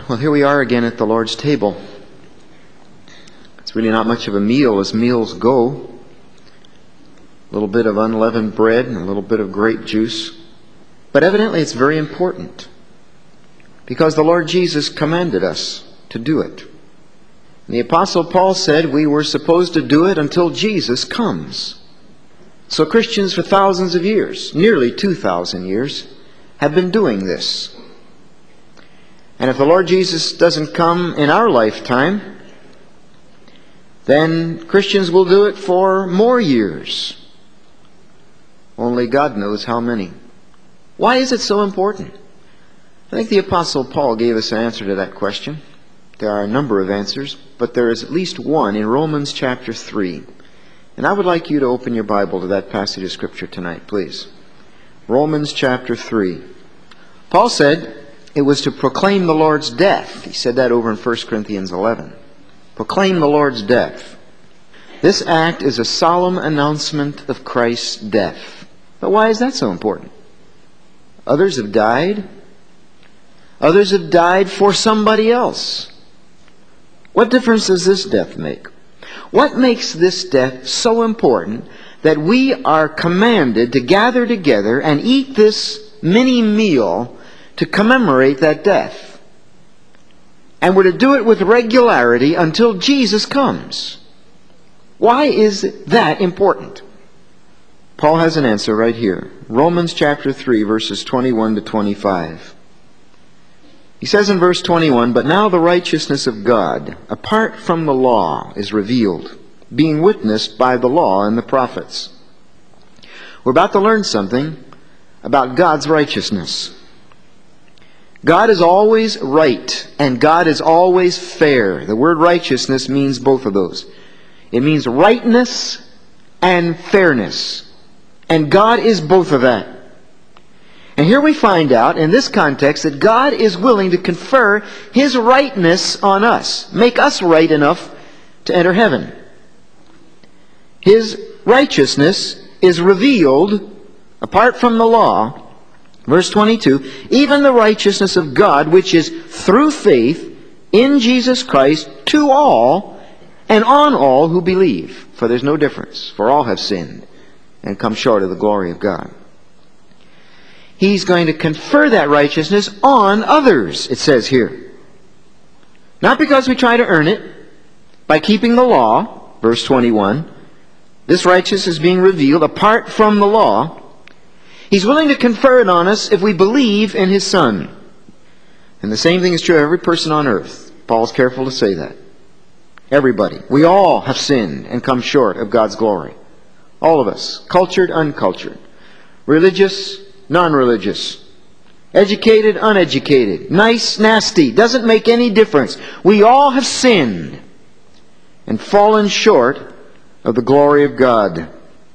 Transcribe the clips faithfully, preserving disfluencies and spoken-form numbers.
Well, here we are again at the Lord's table. It's really not much of a meal as meals go. A little bit of unleavened bread and a little bit of grape juice. But evidently it's very important, because the Lord Jesus commanded us to do it. And the Apostle Paul said we were supposed to do it until Jesus comes. So Christians for thousands of years, nearly two thousand years, have been doing this. And if the Lord Jesus doesn't come in our lifetime, then Christians will do it for more years. Only God knows how many. Why is it so important? I think the Apostle Paul gave us an answer to that question. There are a number of answers, but there is at least one in Romans chapter three. And I would like you to open your Bible to that passage of Scripture tonight, please. Romans chapter three. Paul said it was to proclaim the Lord's death. He said that over in First Corinthians eleven. Proclaim the Lord's death. This act is a solemn announcement of Christ's death. But why is that so important? Others have died. Others have died for somebody else. What difference does this death make? What makes this death so important that we are commanded to gather together and eat this mini meal to commemorate that death? And we're to do it with regularity until Jesus comes. Why is that important? Paul has an answer right here. Romans chapter three, verses twenty-one to twenty-five. He says in verse twenty-one, "But now the righteousness of God, apart from the law, is revealed, being witnessed by the law and the prophets." We're about to learn something about God's righteousness. God is always right, and God is always fair. The word righteousness means both of those. It means rightness and fairness. And God is both of that. And here we find out in this context that God is willing to confer His rightness on us, make us right enough to enter heaven. His righteousness is revealed apart from the law. Verse twenty-two, "Even the righteousness of God, which is through faith in Jesus Christ, to all and on all who believe. For there's no difference, for all have sinned and come short of the glory of God." He's going to confer that righteousness on others, it says here. Not because we try to earn it by keeping the law, verse twenty-one. This righteousness is being revealed apart from the law. He's willing to confer it on us if we believe in His Son. And the same thing is true of every person on earth. Paul's careful to say that. Everybody. We all have sinned and come short of God's glory. All of us. Cultured, uncultured. Religious, non-religious. Educated, uneducated. Nice, nasty. Doesn't make any difference. We all have sinned and fallen short of the glory of God.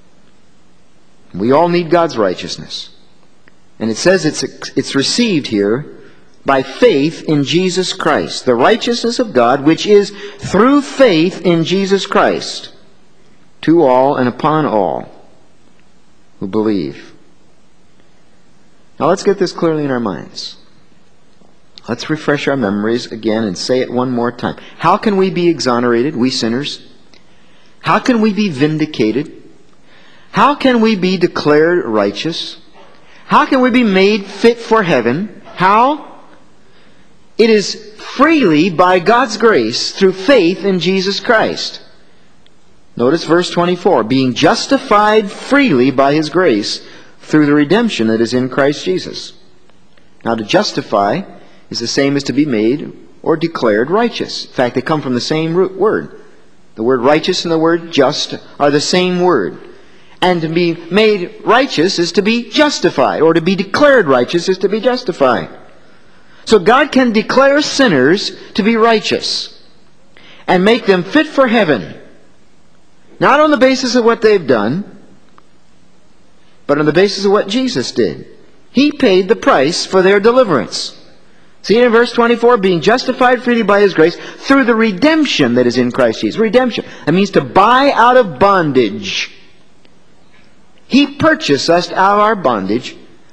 We all need God's righteousness. And it says it's, it's received here by faith in Jesus Christ. The righteousness of God, which is through faith in Jesus Christ, to all and upon all who believe. Now let's get this clearly in our minds. Let's refresh our memories again and say it one more time. How can we be exonerated, we sinners? How can we be vindicated? How can we be declared righteous? How can we be made fit for heaven? How? It is freely by God's grace through faith in Jesus Christ. Notice verse twenty-four. "Being justified freely by His grace through the redemption that is in Christ Jesus." Now to justify is the same as to be made or declared righteous. In fact, they come from the same root word. The word righteous and the word just are the same word. And to be made righteous is to be justified, or to be declared righteous is to be justified. So God can declare sinners to be righteous and make them fit for heaven, not on the basis of what they've done, but on the basis of what Jesus did. He paid the price for their deliverance. See in verse twenty-four, "Being justified freely by His grace through the redemption that is in Christ Jesus." Redemption. That means to buy out of bondage. He purchased us out of our bondage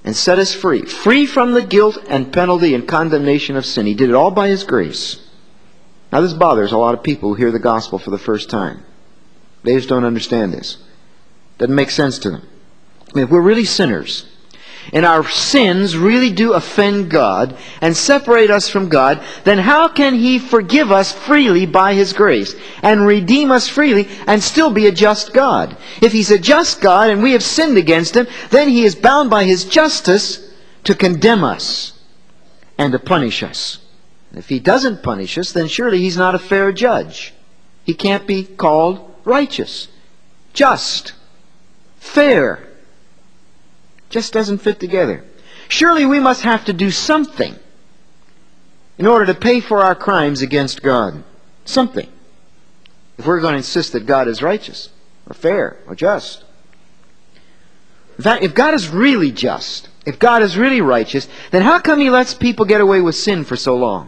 and set us free. Free from the guilt and penalty and condemnation of sin. He did it all by His grace. Now this bothers a lot of people who hear the gospel for the first time. They just don't understand this. Doesn't make sense to them. I mean, if we're really sinners, and our sins really do offend God and separate us from God, then how can He forgive us freely by His grace and redeem us freely and still be a just God? If He's a just God and we have sinned against Him, then He is bound by His justice to condemn us and to punish us. And if He doesn't punish us, then surely He's not a fair judge. He can't be called righteous, just, fair. Just doesn't fit together. Surely we must have to do something in order to pay for our crimes against God. Something. If we're going to insist that God is righteous, or fair, or just. In fact, if God is really just, if God is really righteous, then how come He lets people get away with sin for so long?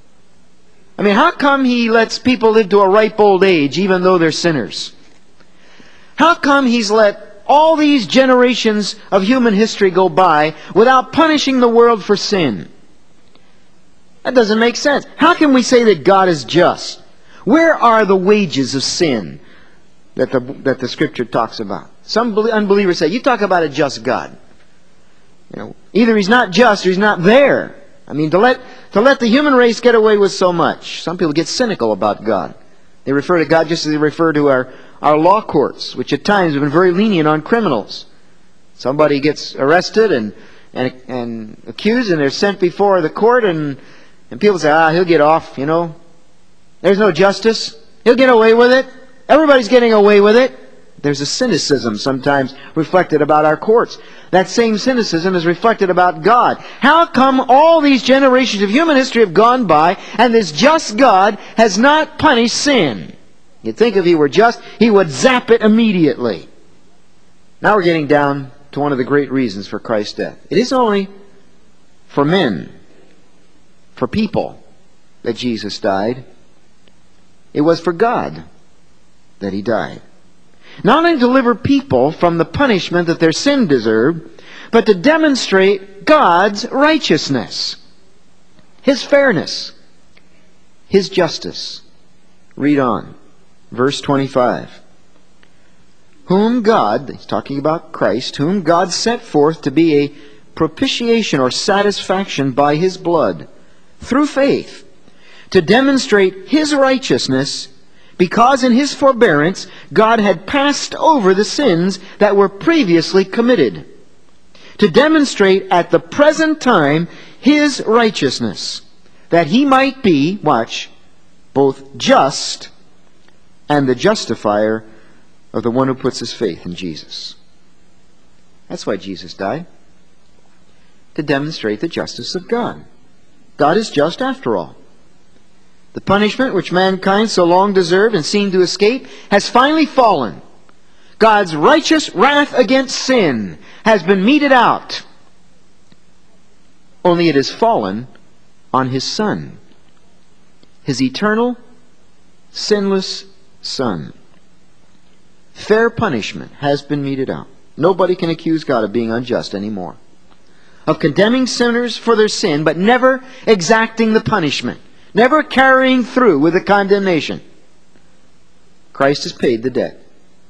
I mean, how come He lets people live to a ripe old age even though they're sinners? How come He's let all these generations of human history go by without punishing the world for sin? That doesn't make sense. How can we say that God is just? Where are the wages of sin that the, that the Scripture talks about? Some unbelievers say, you talk about a just God. You know, either He's not just or He's not there. I mean, to let, to let the human race get away with so much. Some people get cynical about God. They refer to God just as they refer to our Our law courts, which at times have been very lenient on criminals. Somebody gets arrested and, and, and accused, and they're sent before the court, and, and people say, ah, he'll get off, you know. There's no justice. He'll get away with it. Everybody's getting away with it. There's a cynicism sometimes reflected about our courts. That same cynicism is reflected about God. How come all these generations of human history have gone by, and this just God has not punished sin? You'd think if He were just, He would zap it immediately. Now we're getting down to one of the great reasons for Christ's death. It isn't only for men, for people, that Jesus died. It was for God that He died. Not only to deliver people from the punishment that their sin deserved, but to demonstrate God's righteousness, His fairness, His justice. Read on. Verse twenty-five. Whom God, he's talking about Christ, whom God set forth to be a propitiation or satisfaction by His blood, through faith, to demonstrate His righteousness, because in His forbearance God had passed over the sins that were previously committed, to demonstrate at the present time His righteousness, that He might be, watch, both just and the justifier of the one who puts his faith in Jesus. That's why Jesus died. To demonstrate the justice of God. God is just after all. The punishment which mankind so long deserved and seemed to escape has finally fallen. God's righteous wrath against sin has been meted out. Only it has fallen on His Son. His eternal, sinless Son. Fair punishment has been meted out. Nobody can accuse God of being unjust anymore. Of condemning sinners for their sin, but never exacting the punishment. Never carrying through with the condemnation. Christ has paid the debt.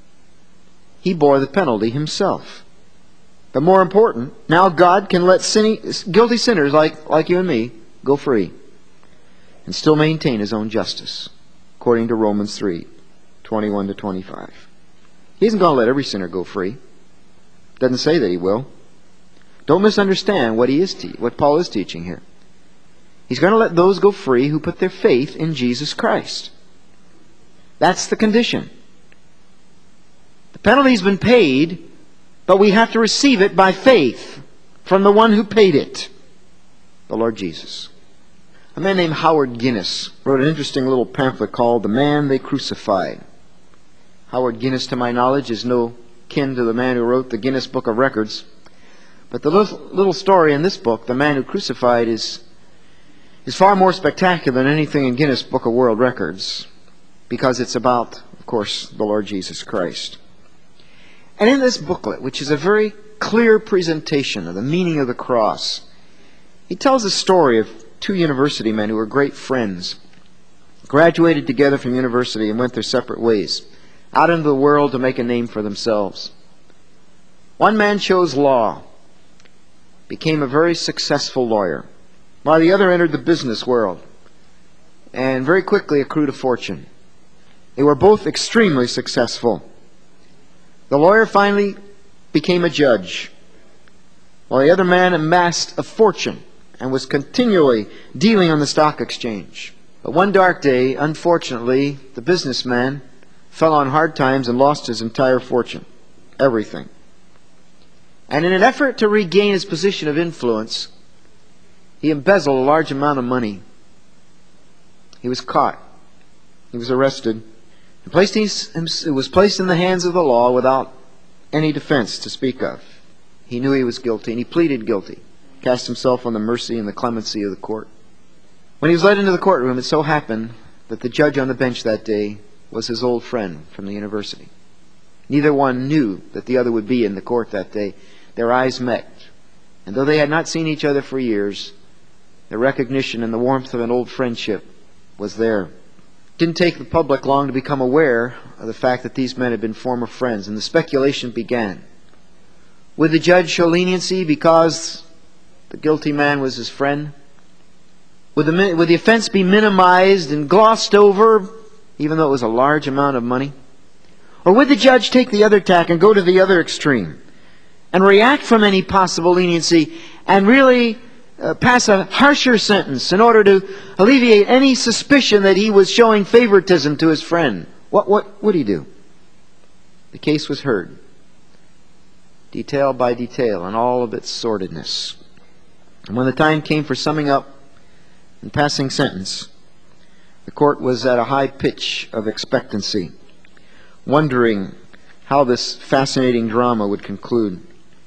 He bore the penalty Himself. But more important, now God can let sinny, guilty sinners like, like you and me go free and still maintain His own justice, according to Romans three, twenty-one to twenty-five. He isn't going to let every sinner go free. Doesn't say that He will. Don't misunderstand what he is te- what Paul is teaching here. He's going to let those go free who put their faith in Jesus Christ. That's the condition. The penalty's been paid, but we have to receive it by faith from the one who paid it, the Lord Jesus. A man named Howard Guinness wrote an interesting little pamphlet called The Man They Crucified. Howard Guinness, to my knowledge, is no kin to the man who wrote the Guinness Book of Records. But the little, little story in this book, The Man Who Crucified, is, is far more spectacular than anything in Guinness Book of World Records, because it's about, of course, the Lord Jesus Christ. And in this booklet, which is a very clear presentation of the meaning of the cross. He tells the story of two university men who were great friends, graduated together from university and went their separate ways, out into the world to make a name for themselves. One man chose law, became a very successful lawyer, while the other entered the business world and very quickly accrued a fortune. They were both extremely successful. The lawyer finally became a judge, while the other man amassed a fortune and was continually dealing on the stock exchange. But one dark day, unfortunately, the businessman fell on hard times and lost his entire fortune, everything. And in an effort to regain his position of influence, he embezzled a large amount of money. He was caught. He was arrested. And placed in, it was placed in the hands of the law without any defense to speak of. He knew he was guilty, and he pleaded guilty, cast himself on the mercy and the clemency of the court. When he was led into the courtroom, it so happened that the judge on the bench that day was his old friend from the university. Neither one knew that the other would be in the court that day. Their eyes met, and though they had not seen each other for years, the recognition and the warmth of an old friendship was there. It didn't take the public long to become aware of the fact that these men had been former friends, and the speculation began. Would the judge show leniency because the guilty man was his friend? Would the, would the offense be minimized and glossed over, even though it was a large amount of money? Or would the judge take the other tack and go to the other extreme and react from any possible leniency and really uh, pass a harsher sentence in order to alleviate any suspicion that he was showing favoritism to his friend? What, what would he do? The case was heard, detail by detail, and all of its sordidness. And when the time came for summing up and passing sentence, the court was at a high pitch of expectancy, wondering how this fascinating drama would conclude.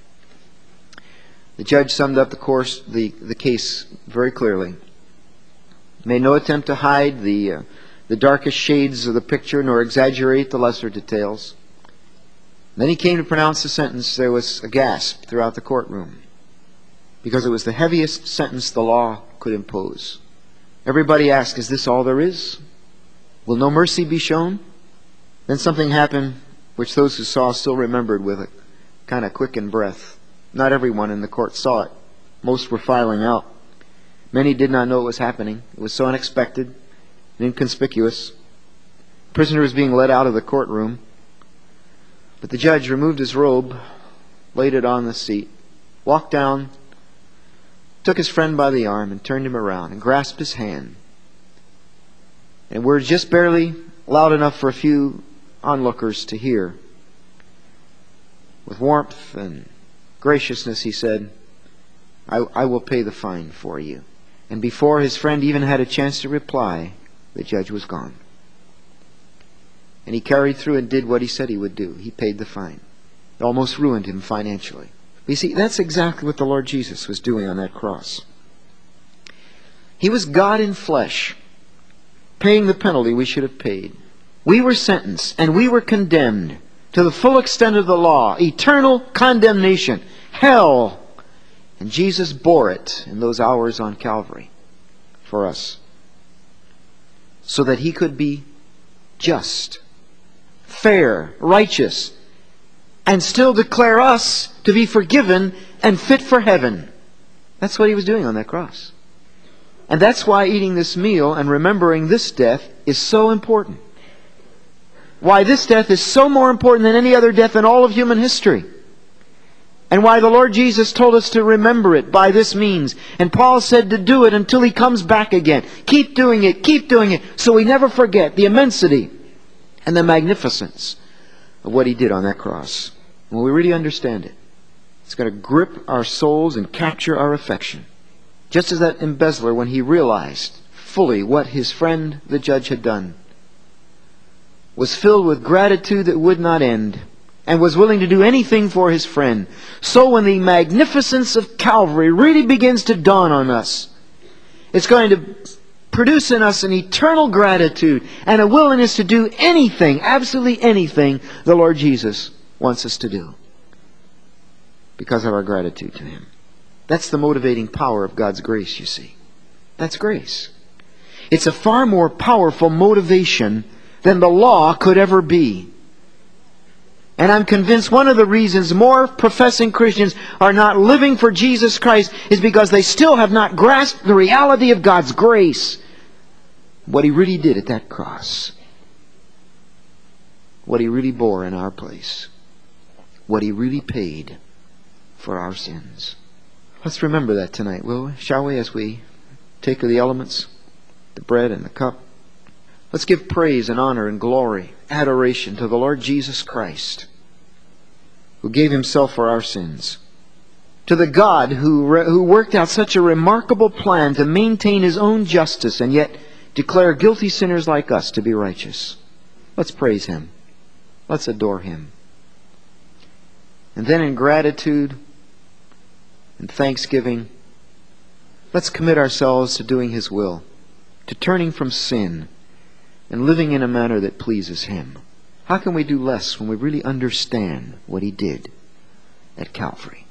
The judge summed up the course, the, the case very clearly. Made no attempt to hide the, uh, the darkest shades of the picture, nor exaggerate the lesser details. Then he came to pronounce the sentence. There was a gasp throughout the courtroom, because it was the heaviest sentence the law could impose. Everybody asked, is this all there is? Will no mercy be shown? Then something happened which those who saw still remembered with a kind of quickened breath. Not everyone in the court saw it. Most were filing out. Many did not know what was happening. It was so unexpected and inconspicuous. The prisoner was being led out of the courtroom. But the judge removed his robe, laid it on the seat, walked down, took his friend by the arm and turned him around and grasped his hand. And words just barely loud enough for a few onlookers to hear. With warmth and graciousness, he said, I, I will pay the fine for you. And before his friend even had a chance to reply, the judge was gone. And he carried through and did what he said he would do. He paid the fine. It almost ruined him financially. You see, that's exactly what the Lord Jesus was doing on that cross. He was God in flesh, paying the penalty we should have paid. We were sentenced and we were condemned to the full extent of the law, eternal condemnation, hell. And Jesus bore it in those hours on Calvary for us, so that He could be just, fair, righteous, and still declare us to be forgiven and fit for heaven. That's what He was doing on that cross. And that's why eating this meal and remembering this death is so important. Why this death is so more important than any other death in all of human history. And why the Lord Jesus told us to remember it by this means. And Paul said to do it until He comes back again. Keep doing it, keep doing it, so we never forget the immensity and the magnificence of what He did on that cross. When we really understand it, it's going to grip our souls and capture our affection. Just as that embezzler, when he realized fully what his friend the judge had done, was filled with gratitude that would not end, and was willing to do anything for his friend. So when the magnificence of Calvary really begins to dawn on us, it's going to produce in us an eternal gratitude and a willingness to do anything, absolutely anything, the Lord Jesus wants us to do. because of our gratitude to Him. That's the motivating power of God's grace, you see. That's grace. It's a far more powerful motivation than the law could ever be. And I'm convinced one of the reasons more professing Christians are not living for Jesus Christ is because they still have not grasped the reality of God's grace. What He really did at that cross. What He really bore in our place. What He really paid for our sins. Let's remember that tonight, will we? Shall we, as we take of the elements, the bread and the cup? Let's give praise and honor and glory, adoration to the Lord Jesus Christ, who gave Himself for our sins. To the God who, who worked out such a remarkable plan to maintain His own justice and yet declare guilty sinners like us to be righteous. Let's praise Him. Let's adore Him. And then in gratitude and thanksgiving, let's commit ourselves to doing His will, to turning from sin and living in a manner that pleases Him. How can we do less when we really understand what He did at Calvary?